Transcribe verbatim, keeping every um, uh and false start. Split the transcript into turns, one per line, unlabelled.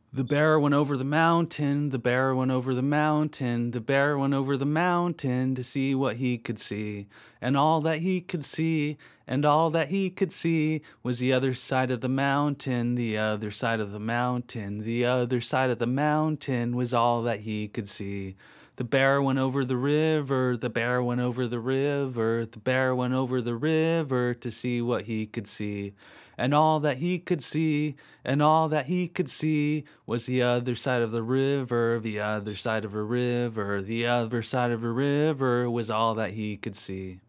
The bear went over the mountain, the bear went over the mountain, the bear went over the mountain to see what he could see. And all that he could see, and all that he could see was the other side of the mountain, the other side of the mountain, the other side of the mountain was all that he could see. The bear went over the river, the bear went over the river, the bear went over the river to see what he could see. And all that he could see, and all that he could see was the other side of the river, the other side of a river, the other side of a river was all that he could see.